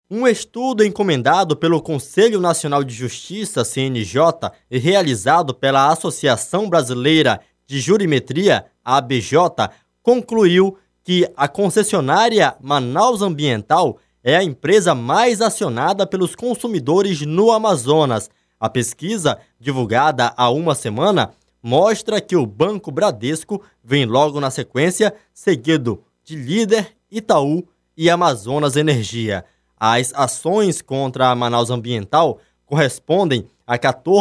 Um estudo encomendado pelo Conselho Nacional de Justiça, CNJ, e realizado pela Associação Brasileira de Jurimetria, ABJ, concluiu que a concessionária Manaus Ambiental é a empresa mais acionada pelos consumidores no Amazonas. A pesquisa, divulgada há uma semana, mostra que o Banco Bradesco vem logo na sequência, seguido de Líder, Itaú e Amazonas Energia. As ações contra a Manaus Ambiental correspondem a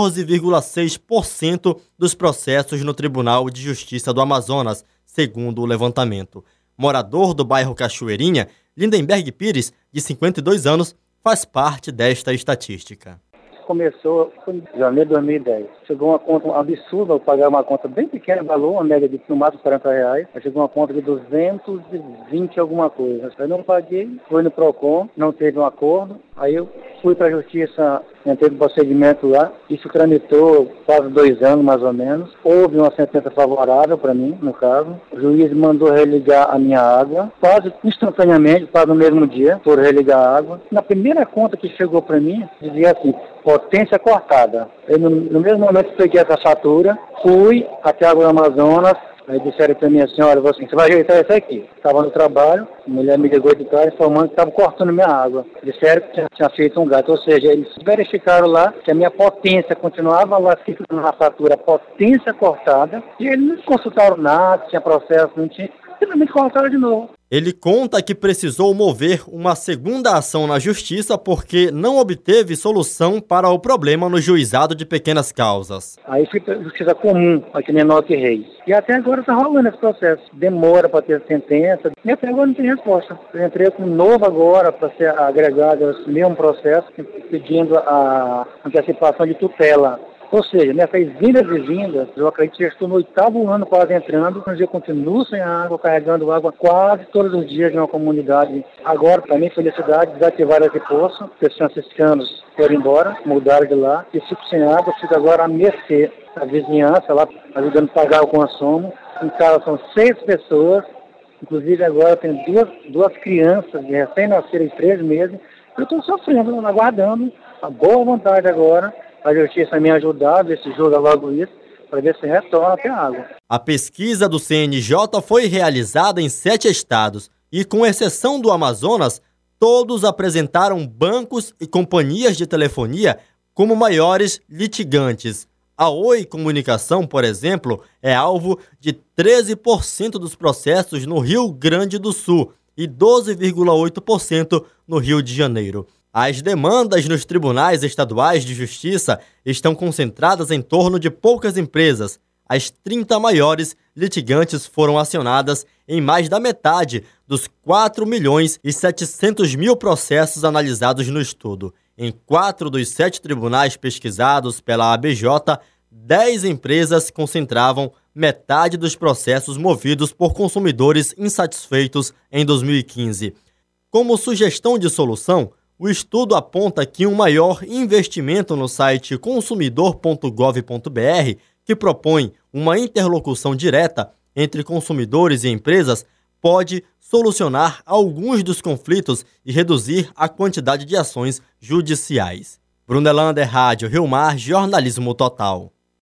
14,6% dos processos no Tribunal de Justiça do Amazonas, segundo o levantamento. Morador do bairro Cachoeirinha, Lindenberg Pires, de 52 anos, faz parte desta estatística. Começou em janeiro de 2010. Chegou uma conta absurda, eu pagava uma conta bem pequena, valor, uma média de no máximo R$40. Aí chegou uma conta de 220 alguma coisa. Eu não paguei, fui no PROCON, não teve um acordo. Aí eu fui para a justiça, entrei no procedimento lá. Isso tramitou quase 2 anos, mais ou menos. Houve uma sentença favorável para mim, no caso. O juiz mandou religar a minha água, quase instantaneamente, quase no mesmo dia, por religar a água. Na primeira conta que chegou para mim, dizia assim: potência cortada. Eu, no mesmo momento que peguei essa fatura, fui até a Água do Amazonas. Aí disseram para mim assim: olha, você vai ajeitar isso aqui. Estava no trabalho, a mulher me ligou de casa informando que estava cortando minha água. Disseram que tinha feito um gato, ou seja, eles verificaram lá que a minha potência continuava lá na fatura, potência cortada, e eles não consultaram nada, tinha processo, não tinha, simplesmente cortaram de novo. Ele conta que precisou mover uma segunda ação na justiça porque não obteve solução para o problema no juizado de pequenas causas. Aí fui para a justiça comum, aqui em Enoque Reis. E até agora está rolando esse processo. Demora para ter sentença e até agora não tem resposta. Eu entrei com um novo agora para ser agregado ao mesmo processo, pedindo a antecipação de tutela. Ou seja, nessas vindas e vindas, eu acredito que já estou no 8º ano quase entrando, mas eu continuo sem água, carregando água quase todos os dias de uma comunidade. Agora, para minha felicidade, desativaram esse poço, porque os franciscanos foram embora, mudaram de lá, e fico sem água, fico agora a mercê da vizinhança lá, ajudando a pagar o consumo. Em casa são 6 pessoas, inclusive agora tem duas crianças de recém-nascidas de 3 meses. Eu estou sofrendo, aguardando a boa vontade agora, a justiça me ajudar, ver se julga logo isso, para ver se retorna até a água. A pesquisa do CNJ foi realizada em 7 estados e, com exceção do Amazonas, todos apresentaram bancos e companhias de telefonia como maiores litigantes. A Oi Comunicação, por exemplo, é alvo de 13% dos processos no Rio Grande do Sul e 12,8% no Rio de Janeiro. As demandas nos tribunais estaduais de justiça estão concentradas em torno de poucas empresas. As 30 maiores litigantes foram acionadas em mais da metade dos 4.700.000 processos analisados no estudo. Em 4 dos 7 tribunais pesquisados pela ABJ, 10 empresas concentravam metade dos processos movidos por consumidores insatisfeitos em 2015. Como sugestão de solução, o estudo aponta que um maior investimento no site consumidor.gov.br, que propõe uma interlocução direta entre consumidores e empresas, pode solucionar alguns dos conflitos e reduzir a quantidade de ações judiciais. Brunelander, Rádio Rio Mar, Jornalismo Total.